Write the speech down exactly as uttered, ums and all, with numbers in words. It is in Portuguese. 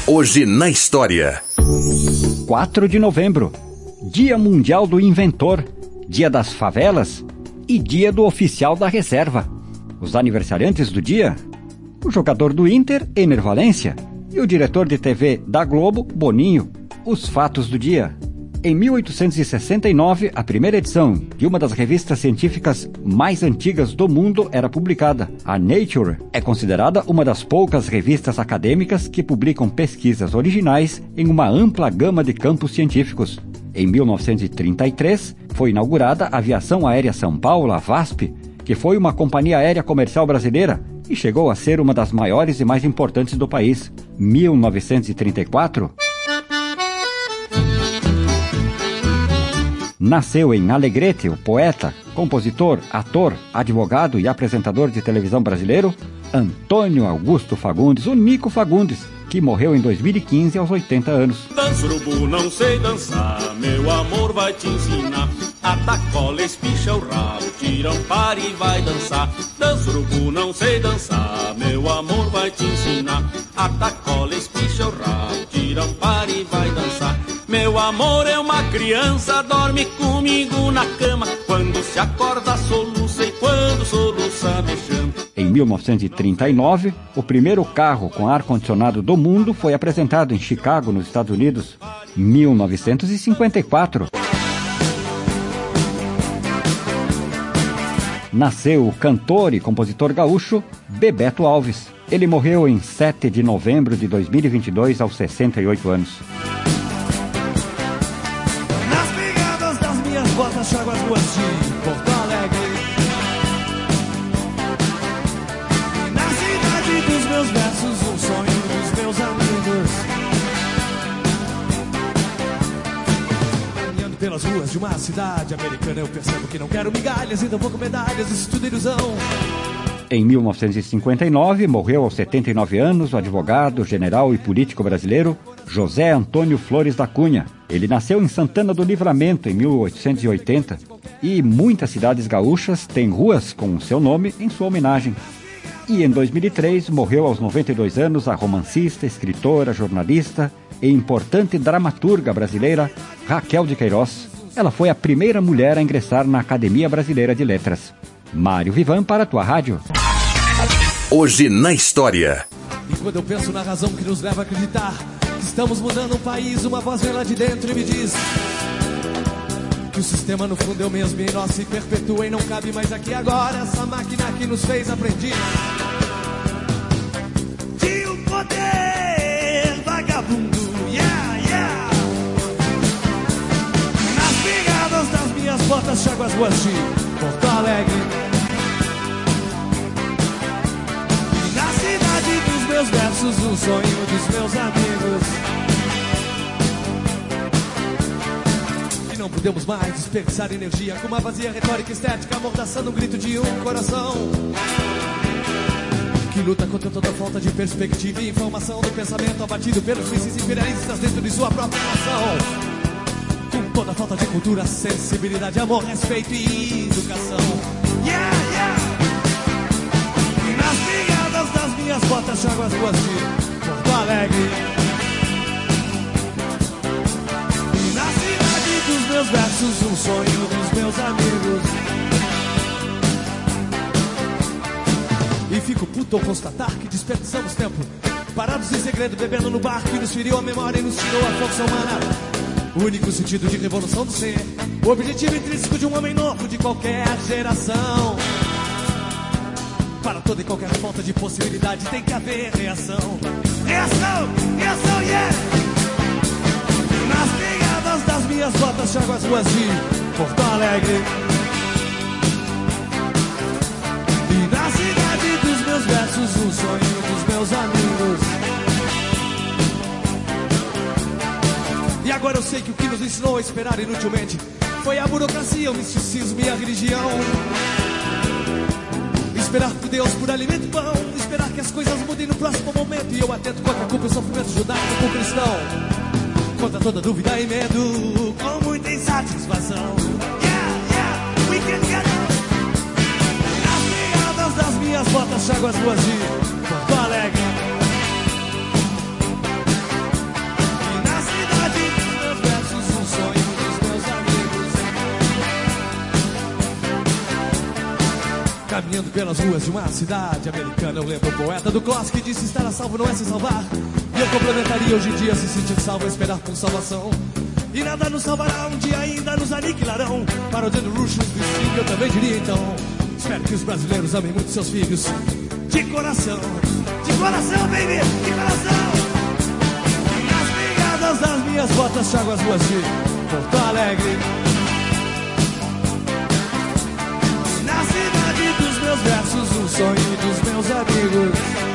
Hoje na história. quatro de novembro, Dia Mundial do Inventor, Dia das Favelas e Dia do Oficial da Reserva. Os aniversariantes do dia: o jogador do Inter, Ener Valencia, e o diretor de T V da Globo, Boninho. Os fatos do dia: em mil oitocentos e sessenta e nove, a primeira edição de uma das revistas científicas mais antigas do mundo era publicada. A Nature é considerada uma das poucas revistas acadêmicas que publicam pesquisas originais em uma ampla gama de campos científicos. Em mil novecentos e trinta e três, foi inaugurada a Aviação Aérea São Paulo, a VASP, que foi uma companhia aérea comercial brasileira e chegou a ser uma das maiores e mais importantes do país. mil novecentos e trinta e quatro... Nasceu em Alegrete o poeta, compositor, ator, advogado e apresentador de televisão brasileiro Antônio Augusto Fagundes, o Nico Fagundes, que morreu em dois mil e quinze aos oitenta anos. Danço urubu, não sei dançar, meu amor vai te ensinar. Atacola, espicha o rabo, tira um par e vai dançar. Danço urubu, não sei dançar, meu amor vai te ensinar. Atacola, espicha o rabo, tira um par e vai dançar. Meu amor é uma criança, dorme comigo na cama. Quando se acorda soluça e quando soluça me chama. Em mil novecentos e trinta e nove, o primeiro carro com ar-condicionado do mundo foi apresentado em Chicago, nos Estados Unidos. mil novecentos e cinquenta e quatro. Nasceu o cantor e compositor gaúcho Bebeto Alves. Ele morreu em sete de novembro de dois mil e vinte e dois, aos sessenta e oito anos. Nas pegadas das minhas botas, trago as ruas de Porto Alegre. Na cidade dos meus versos, um sonho dos meus amigos. Caminhando pelas ruas de uma cidade americana, eu percebo que não quero migalhas e tampouco medalhas, isso tudo é ilusão. Em mil novecentos e cinquenta e nove, morreu aos setenta e nove anos o advogado, general e político brasileiro José Antônio Flores da Cunha. Ele nasceu em Santana do Livramento, em mil oitocentos e oitenta, e muitas cidades gaúchas têm ruas com o seu nome em sua homenagem. E em dois mil e três, morreu aos noventa e dois anos a romancista, escritora, jornalista e importante dramaturga brasileira Raquel de Queiroz. Ela foi a primeira mulher a ingressar na Academia Brasileira de Letras. Mário Vivan para a tua rádio. Hoje na história. E quando eu penso na razão que nos leva a acreditar que estamos mudando um país, uma voz vem lá de dentro e me diz que o sistema no fundo é o mesmo e em nós se perpetua e não cabe mais aqui agora essa máquina que nos fez aprendiz. De um poder vagabundo, yeah, yeah. Nas pegadas das minhas botas, chago as ruas de Porto Alegre. Meus versos, um sonho dos meus amigos. E não podemos mais desperdiçar energia com uma vazia retórica estética, amordaçando o grito de um coração que luta contra toda falta de perspectiva e informação do pensamento abatido pelos mísseis imperialistas dentro de sua própria nação. Com toda falta de cultura, sensibilidade, amor, respeito e educação. Yeah, yeah. Nas pegadas das minhas botas, chago as ruas de Porto Alegre. E na cidade dos meus versos, um sonho dos meus amigos. E fico puto ao constatar que desperdiçamos tempo parados em segredo, bebendo no bar que nos feriu a memória e nos tirou a força humana. O único sentido de revolução do ser, o objetivo intrínseco de um homem novo de qualquer geração. Para toda e qualquer falta de possibilidade tem que haver reação. Reação, reação, yeah! Nas pegadas das minhas botas, chago as ruas de Porto Alegre. E na cidade dos meus versos, um sonho dos meus amigos. E agora eu sei que o que nos ensinou a esperar inutilmente foi a burocracia, o misticismo e a religião. Esperar por Deus, por alimento e pão. Esperar que as coisas mudem no próximo momento. E eu atento contra a culpa e o sofrimento judaico com cristão. Contra toda dúvida e medo, com muita insatisfação. Yeah, yeah, we can get it. Nas pegadas das minhas botas, chago as ruas de Porto Alegre. Caminhando pelas ruas de uma cidade americana, eu lembro o poeta do Kloss que disse: estar a salvo não é se salvar. E eu complementaria: hoje em dia se sentir salvo é esperar por salvação. E nada nos salvará, um dia ainda nos aniquilarão. Parodiando Rush, os bichinhos, eu também diria então: espero que os brasileiros amem muito seus filhos. De coração, de coração, baby, de coração. E as pegadas das minhas botas chegam as ruas de Porto Alegre. Na cidade dos meus versos, o sonho dos meus amigos.